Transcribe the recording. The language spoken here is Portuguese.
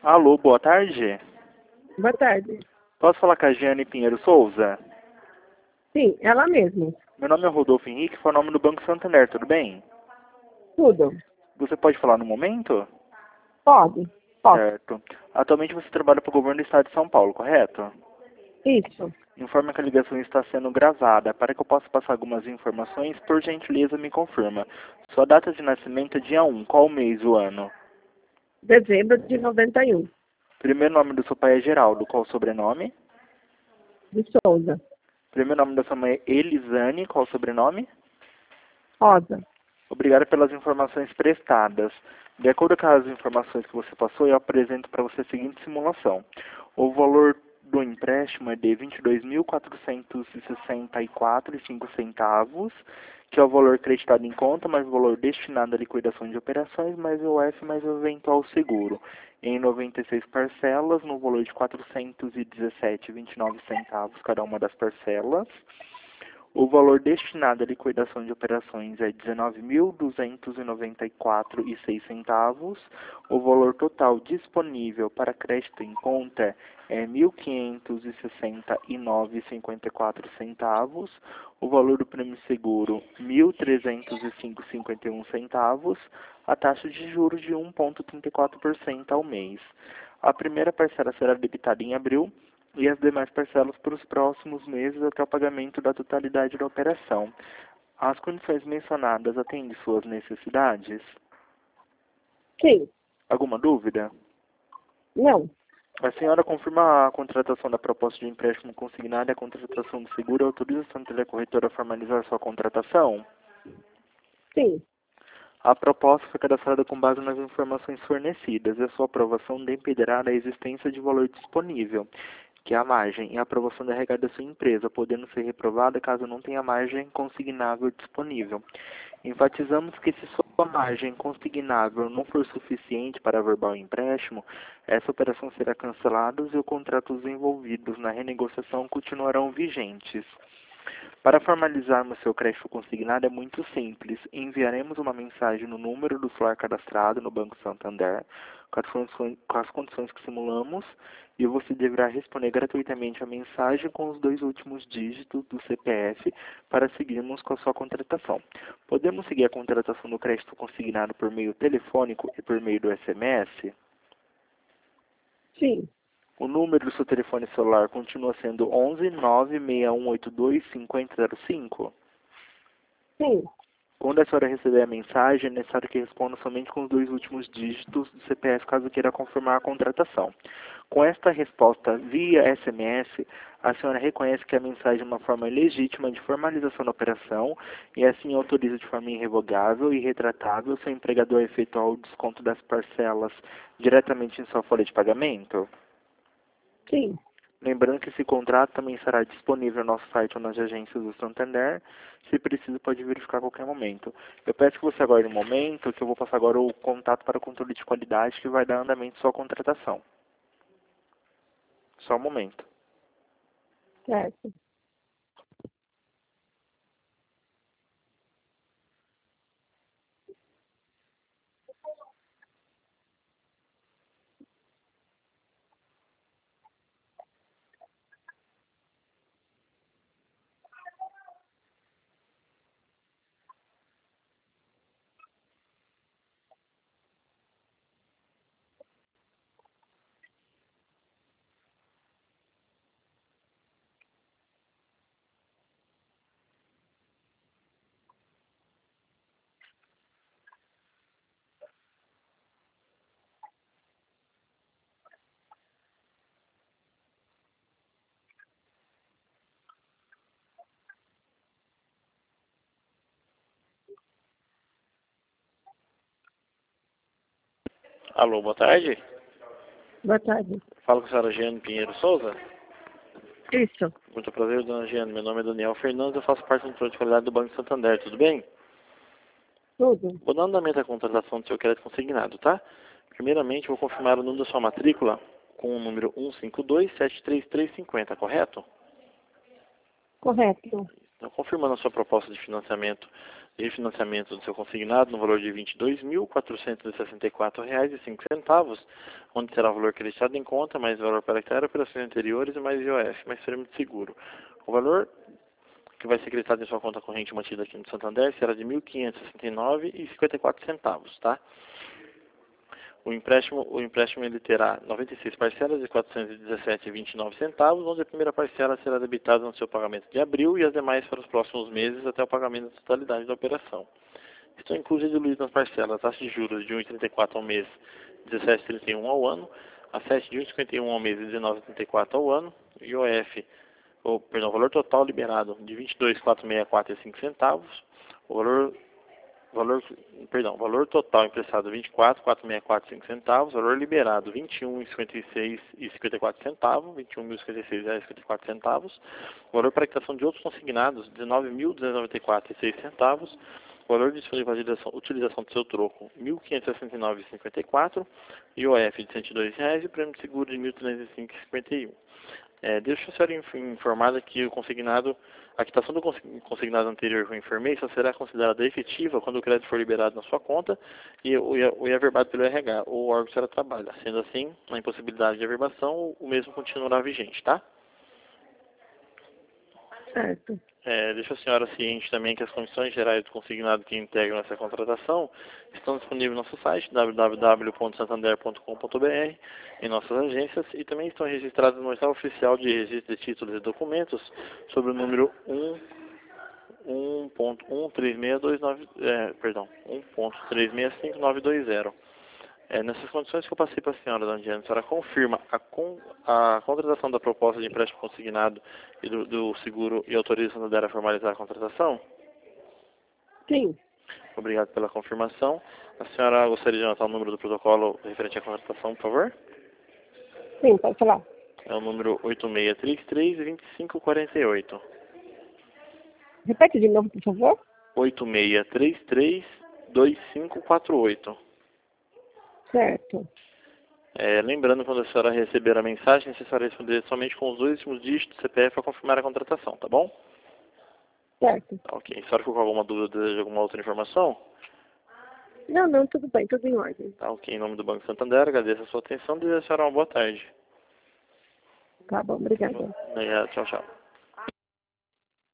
Alô, boa tarde. Boa tarde. Posso falar com a Giane Pinheiro Souza? Sim, ela mesma. Meu nome é Rodolfo Henrique, foi o nome do Banco Santander, tudo bem? Tudo. Você pode falar no momento? Pode. Posso. Certo. Atualmente você trabalha para o governo do estado de São Paulo, correto? Isso. Informa que a ligação está sendo gravada. Para que eu possa passar algumas informações, por gentileza me confirma. Sua data de nascimento é dia 1, qual o mês, o ano? Dezembro de 91. Primeiro nome do seu pai é Geraldo, qual o sobrenome? De Souza. Primeiro nome da sua mãe é Elisane, qual o sobrenome? Rosa. Obrigado pelas informações prestadas. De acordo com as informações que você passou, eu apresento para você a seguinte simulação. O valor do empréstimo é de R$ 22.464,05, que é o valor creditado em conta, mais o valor destinado à liquidação de operações, mais o F, mais o eventual seguro, em 96 parcelas, no valor de R$ 417,29 cada uma das parcelas. O valor destinado à liquidação de operações é R$ 19.294,06. O valor total disponível para crédito em conta é R$ 1.569,54. O valor do prêmio seguro R$ 1.305,51. A taxa de juros de 1,34% ao mês. A primeira parcela será debitada em abril e as demais parcelas para os próximos meses até o pagamento da totalidade da operação. As condições mencionadas atendem suas necessidades? Sim. Alguma dúvida? Não. A senhora confirma a contratação da proposta de empréstimo consignado e a contratação do seguro e autorização da telecorretora a formalizar sua contratação? Sim. A proposta foi cadastrada com base nas informações fornecidas e a sua aprovação dependerá da existência de valor disponível, que é a margem, e a aprovação da RH da sua empresa, podendo ser reprovada caso não tenha margem consignável disponível. Enfatizamos que se sua margem consignável não for suficiente para averbar o empréstimo, essa operação será cancelada e os contratos envolvidos na renegociação continuarão vigentes. Para formalizarmos seu crédito consignado é muito simples. Enviaremos uma mensagem no número do celular cadastrado no Banco Santander, com as condições que simulamos, e você deverá responder gratuitamente a mensagem com os 2 últimos dígitos do CPF para seguirmos com a sua contratação. Podemos seguir a contratação do crédito consignado por meio telefônico e por meio do SMS? Sim. O número do seu telefone celular continua sendo 11 96182 5005? Sim. Quando a senhora receber a mensagem, é necessário que responda somente com os 2 últimos dígitos do CPF, caso queira confirmar a contratação. Com esta resposta via SMS, a senhora reconhece que a mensagem é uma forma legítima de formalização da operação e assim autoriza de forma irrevogável e retratável seu empregador a efetuar o desconto das parcelas diretamente em sua folha de pagamento? Sim. Lembrando que esse contrato também estará disponível no nosso site ou nas agências do Santander. Se precisa, pode verificar a qualquer momento. Eu peço que você aguarde um momento, que eu vou passar agora o contato para o controle de qualidade que vai dar andamento à sua contratação. Só um momento. Certo. Alô, boa tarde. Boa tarde. Fala com a senhora Giane Pinheiro Souza. Isso. Muito prazer, dona Giane. Meu nome é Daniel Fernandes, eu faço parte do controle de qualidade do Banco Santander, tudo bem? Tudo. Vou dar andamento à contratação do seu crédito consignado, tá? Primeiramente, vou confirmar o número da sua matrícula com o número 152-73350, correto? Correto. Então, confirmando a sua proposta de financiamento refinanciamento do seu consignado no valor de R$ 22.464,05, onde será o valor creditado em conta, mais valor para quitar operações anteriores e mais IOF, mais prêmio de seguro. O valor que vai ser creditado em sua conta corrente mantida aqui no Santander será de R$ 1.569,54, tá? O empréstimo ele terá 96 parcelas de R$ 417,29, onde a primeira parcela será debitada no seu pagamento de abril e as demais para os próximos meses até o pagamento da totalidade da operação. Estão inclusas e diluídas nas parcelas a taxa de juros de 1,34 ao mês, 17,31 ao ano, a 7 de 1,51 ao mês e 19,34 ao ano, o valor total liberado de R$ 22.464,05, valor total emprestado R$ 24.464,05, valor liberado R$ 21.056,54, R$ 21.056,54, valor para quitação de outros consignados R$ 19.294,06, valor disponível para utilização do seu troco R$ 1.569,54, IOF de R$ 102,00 e prêmio de seguro de R$ 1.305,51. Deixa a senhora informada que a quitação do consignado anterior que eu informei só será considerada efetiva quando o crédito for liberado na sua conta e averbado pelo RH ou órgão que a senhora trabalha. Sendo assim, na impossibilidade de averbação, o mesmo continuará vigente, tá? Certo. Deixa a senhora ciente também que as condições gerais do consignado que integram essa contratação estão disponíveis no nosso site www.santander.com.br, em nossas agências, e também estão registradas no Portal Oficial de Registro de Títulos e Documentos sob o número 1.365920. Nessas condições que eu passei para a senhora, dona Diana, a senhora confirma a contratação da proposta de empréstimo consignado e do seguro e autoriza a Santander a formalizar a contratação? Sim. Obrigado pela confirmação. A senhora gostaria de anotar o número do protocolo referente à contratação, por favor? Sim, pode falar. É o número 8633-2548. Repete de novo, por favor. 8633-2548. Certo. Lembrando, quando a senhora receber a mensagem, a senhora responder somente com os 2 últimos dígitos do CPF para confirmar a contratação, tá bom? Certo. Ok. A senhora ficou com alguma dúvida, deseja alguma outra informação? Não, tudo bem, tudo em ordem. Tá, ok. Em nome do Banco Santander, agradeço a sua atenção e desejo a senhora uma boa tarde. Tá bom, obrigada. Tchau, tchau.